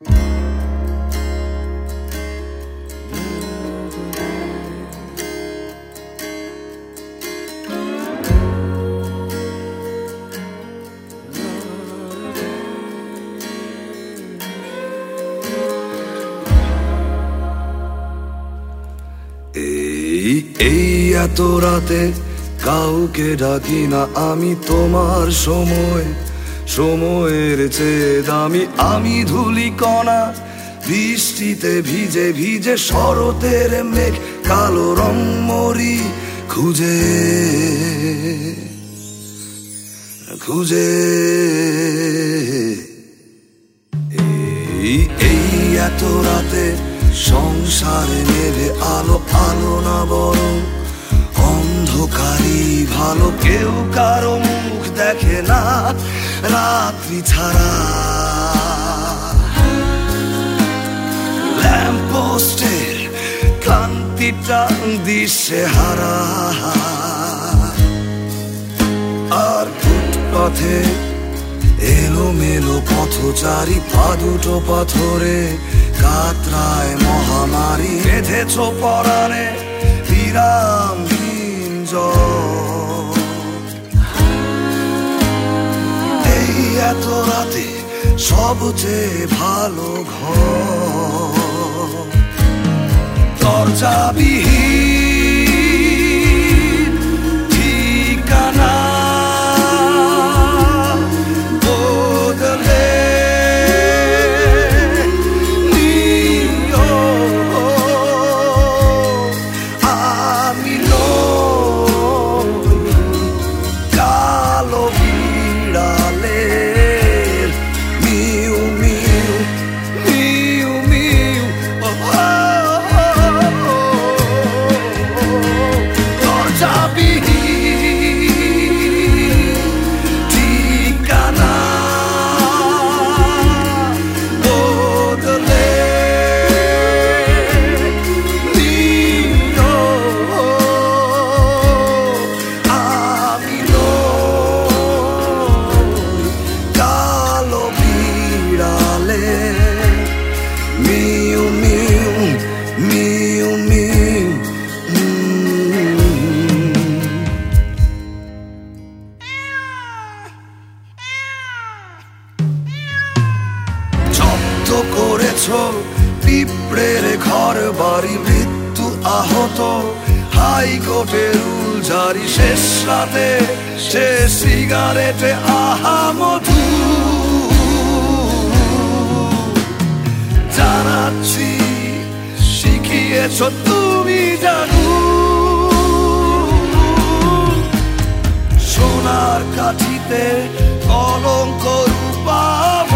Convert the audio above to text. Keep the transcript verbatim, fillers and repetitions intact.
এই এই এত রাতে কাউকে ডাকি না আমি, তোমার সময় সময়ের চেয়ে দামি। আমি ধুলি কণা বৃষ্টিতে ভিজে ভিজে, শরতের মেঘ কালো রং মরি খুঁজে খুঁজে। এই এই এত রাতে সংসারে নেবে আলো, আলো না বরং অন্ধকারই ভালো। কেউ কারো মুখ দেখে না রাত্রি ছাড়া, ল্যাম্প পোস্টের ক্লান্তিটা দিশে হারা। আর ফুটপাথে এলোমেলো পথচারী, পা দুটো পাথরে কাতরায় মহামারী। বেঁধেছ পরাণে বিরামহীন জল, এই এত রাতে সবচেয়ে ভালো ঘর। দরজাবিহীন ঠিকানা বদলে করেছ পিঁপড়ের ঘর বাড়ি, মৃত্যু আহত হাইকোর্টের উলঝারি। শেষ রাতে সে সিগারেটে আহা মধু জানাচ্ছি, শিখিয়েছ তুমি জানু। সোনার কাঠিতে কলঙ্ক রূপা